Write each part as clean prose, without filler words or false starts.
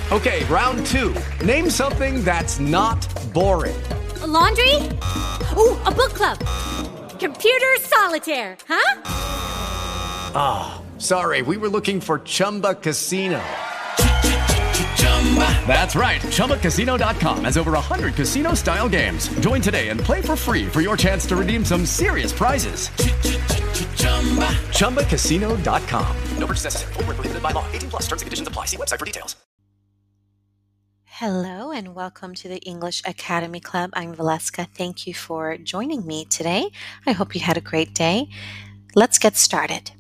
Okay, round two. Name something that's not boring. A laundry? Ooh, a book club. Computer solitaire, huh? Ah, sorry, we were looking for Chumba Casino. That's right, ChumbaCasino.com has over 100 casino-style games. Join today and play for free for your chance to redeem some serious prizes. ChumbaCasino.com. No purchase necessary. Void where prohibited by law. 18+. Terms and conditions apply. See website for details. Hello and welcome to the English Academy Club. I'm Valeska. Thank you for joining me today. I hope you had a great day. Let's get started.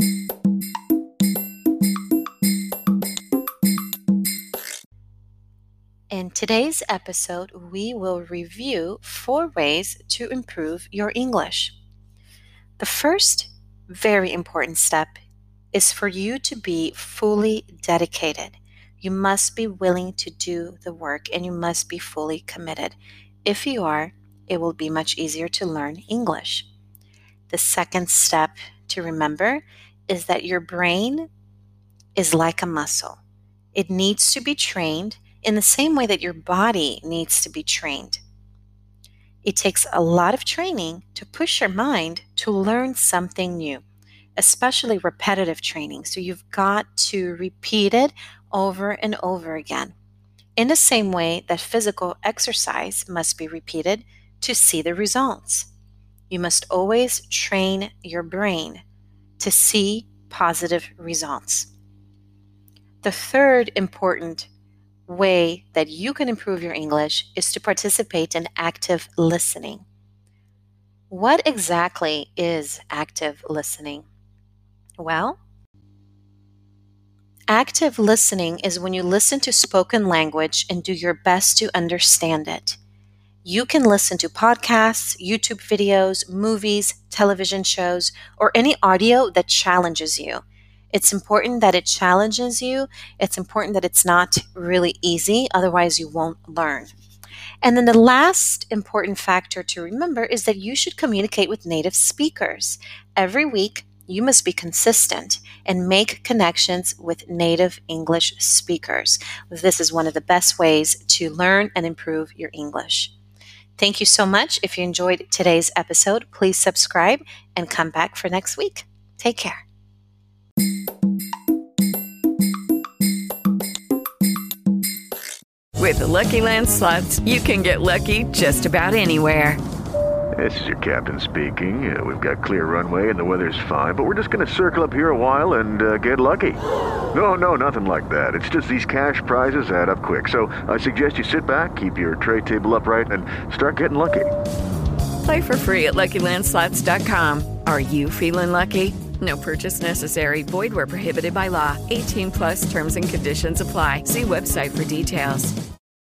In today's episode, we will review 4 ways to improve your English. The first very important step is for you to be fully dedicated. You must be willing to do the work and you must be fully committed. If you are, it will be much easier to learn English. The second step to remember is that your brain is like a muscle. It needs to be trained in the same way that your body needs to be trained. It takes a lot of training to push your mind to learn something new, especially repetitive training. So you've got to repeat it over and over again. In the same way that physical exercise must be repeated to see the results. You must always train your brain to see positive results. The third important way that you can improve your English is to participate in active listening. What exactly is active listening? Well, active listening is when you listen to spoken language and do your best to understand it. You can listen to podcasts, YouTube videos, movies, television shows, or any audio that challenges you. It's important that it challenges you. It's important that it's not really easy, otherwise you won't learn. And then the last important factor to remember is that you should communicate with native speakers. Every week, you must be consistent and make connections with native English speakers. This is one of the best ways to learn and improve your English. Thank you so much. If you enjoyed today's episode, please subscribe and come back for next week. Take care. With the Lucky Land Slots, you can get lucky just about anywhere. This is your captain speaking. We've got clear runway and the weather's fine, but we're just going to circle up here a while and get lucky. No, nothing like that. It's just these cash prizes add up quick. So I suggest you sit back, keep your tray table upright, and start getting lucky. Play for free at LuckyLandSlots.com. Are you feeling lucky? No purchase necessary. Void where prohibited by law. 18+ terms and conditions apply. See website for details.